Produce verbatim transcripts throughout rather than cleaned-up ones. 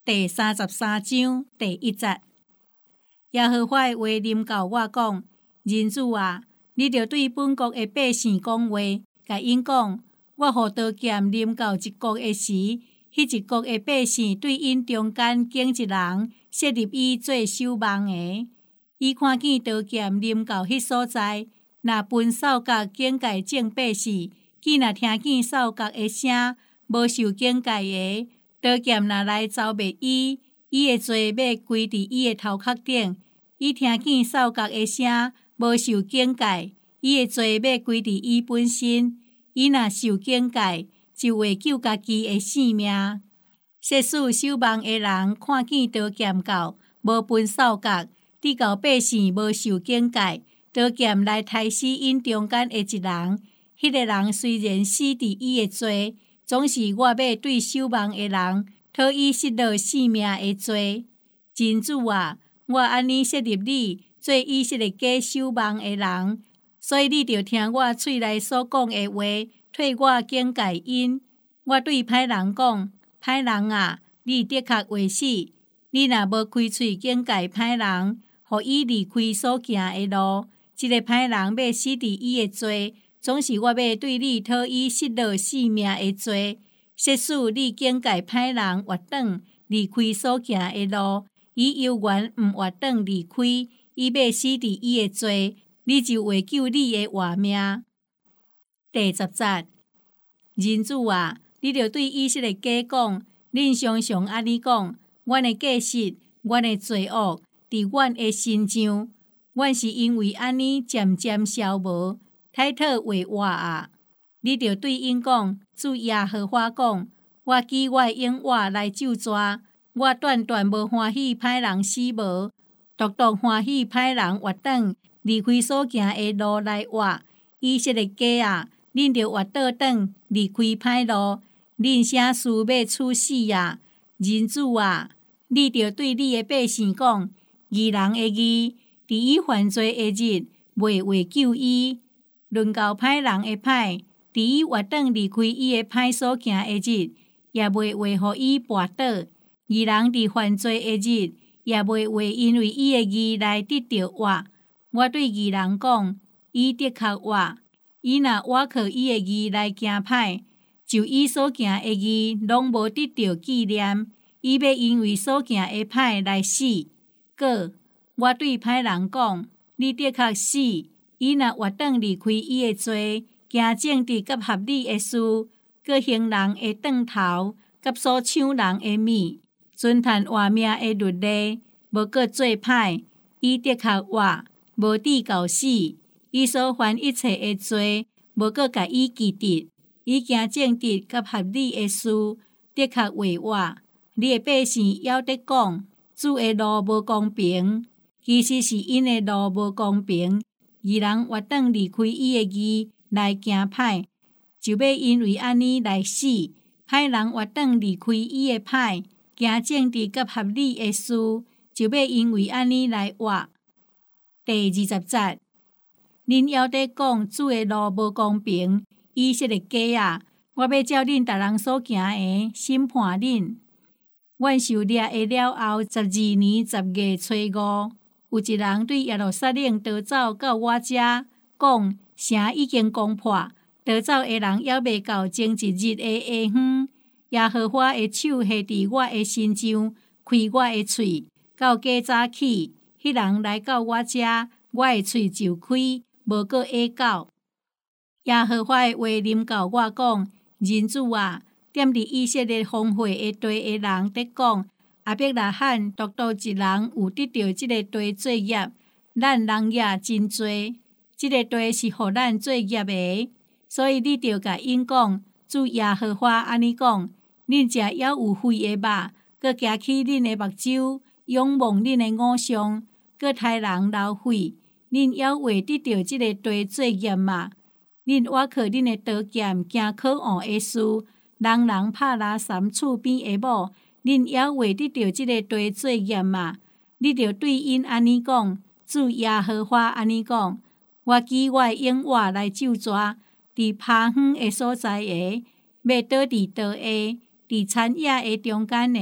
第三十三章第一节。耶和華的話臨到我講：人子啊，你著對本國的百姓講話，甲因講：我予刀劍臨到一國的時，迄一國的百姓對因中間揀一人，設立伊做守望的。伊看見刀劍臨到迄所在，若分獸角警戒眾百姓，見若聽見獸角的聲，無受警戒的，刀劍若來走滅伊，伊的罪要歸佇伊的頭殼頂。伊聽見獸角的聲，無受警戒，伊的罪要歸佇伊本身。伊若受警戒，就會救家己的性命。設使守望的人看見刀劍到，無分獸角，佇到百姓無受警戒，刀劍來殺死因中間的一人，迄、那個人雖然死佇伊的罪，總是我要對守望的人討伊失落性命的罪。人子啊，我安尼設立你做以色列家守望的人，所以你著聽我喙內所講的話，替我警戒因。我對歹人講：歹人啊，你的確會死。你若無開喙警戒歹人，互伊離開所行的路，這個歹人要死佇伊的罪，總是我要對你討伊失落性命的罪。設使你警戒歹人活轉離開所行的路，伊猶原毋活轉離開，伊要死佇伊的罪，你就會救你的活命。第十節。人子啊，你著對以色列家講：恁常常安尼講，阮的過失，阮的罪惡，佇阮的身上，阮是因為安尼漸漸消無，太討為活啊！你著對因講：主耶和華講，我記我的永活來咒詛，我斷斷無歡喜歹人死無，獨獨歡喜歹人活轉離開所行的路來活。以色列家啊，恁著活倒轉離開歹路，恁啥事要處死啊？人子啊，你著對你的百姓講：義人的義，佇伊犯罪的日，袂為救伊；論到歹人的歹，佇伊活轉離開伊的歹所行的日，也袂為互伊跋倒。義人佇犯罪的日，也袂為因為伊的義來得到活。我對義人講：伊的確活。伊若倚靠伊的義來行歹，就伊所行的義攏無得到紀念，伊要因為所行的歹來死。過，我對歹人講：你的確死。伊若活轉離開伊的罪，行正直甲合理的事，閣行人的轉頭，甲所搶人的物，遵趁活命的律例，無閣做歹。伊的確活，無至到死。伊所犯一切的罪，無閣甲伊記得。伊行正直甲合理的事，的確為活。你的百姓還得講：主的路無公平，其實是因的路無公平。義人活轉離開伊的義來行歹，就要因為安尼來死；歹人活轉離開伊的歹，行正直甲合理的事，就要因為安尼來活。第二十節。恁還得講主的路無公平，以色列家啊，我要照恁逐人所行的審判恁。阮受掠的了後十二年十月初五，有一人對耶路撒冷逃走到我這，講城已經攻破，逃走的人還未到前一日的下昏，耶和華的手下佇我的身上，開我的喙，到較早起，迄人來到我這，我的喙就開。無閣下口。耶和華的話臨到我講：人子啊，踮佇以色列荒廢的地的人得講：亞伯拉罕獨獨一人有得到這個地作業，咱人也真多，這個地是予咱作業的。所以你著甲因講：主耶和華安尼講：恁食還有肥的肉，閣舉起恁的目睭，仰望恁的偶像，閣刣人流血。恁還會得到這個地作業嘛？恁倚靠恁的刀劍行可惡的事，人人拍拉三厝邊的某，恁還會得到這個地作業嘛？你著對因安尼講：主耶和華安尼講：我記我的永活來咒詛，佇趴遠的所在的，要倒佇刀下，佇田野的中間的，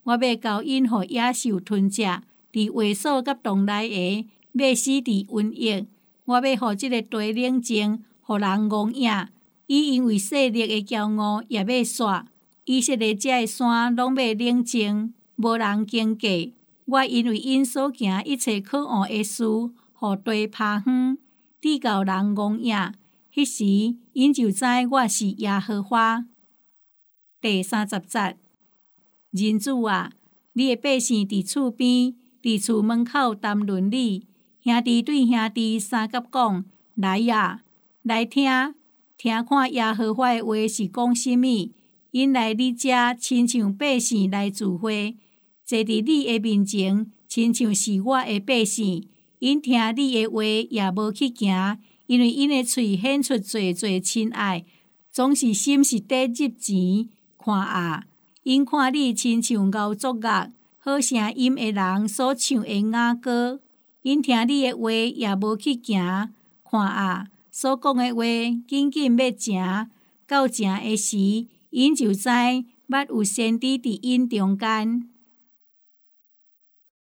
我要交因予野兽吞食，伫猥琐甲洞内下，要死伫瘟疫。我要予即个地冷靜，予人戇影。伊因為勢力的驕傲，也要煞。以色列遮的山攏要冷靜，無人經過。我因為因所行一切可惡的事，予地拋荒，地教人戇影。迄時，因就知我是耶和華。第三十節，人子啊，你的百姓佇厝邊，佇厝門口談論你。兄弟對兄弟相甲講：來呀，來聽，聽看耶和華的話是講什麼？因來你遮，親像百姓來聚會，坐佇你的面前，親像是我的百姓。因聽你的話，也無去行，因為因的喙顯出濟濟親愛，總是心實底入錢。看啊，因看你親像牛作樂，好聲音的人所唱的雅歌。因聽你的話，也無去行。看啊，所講的話，緊緊要成，到成的時，因就知捌有先知佇因中間。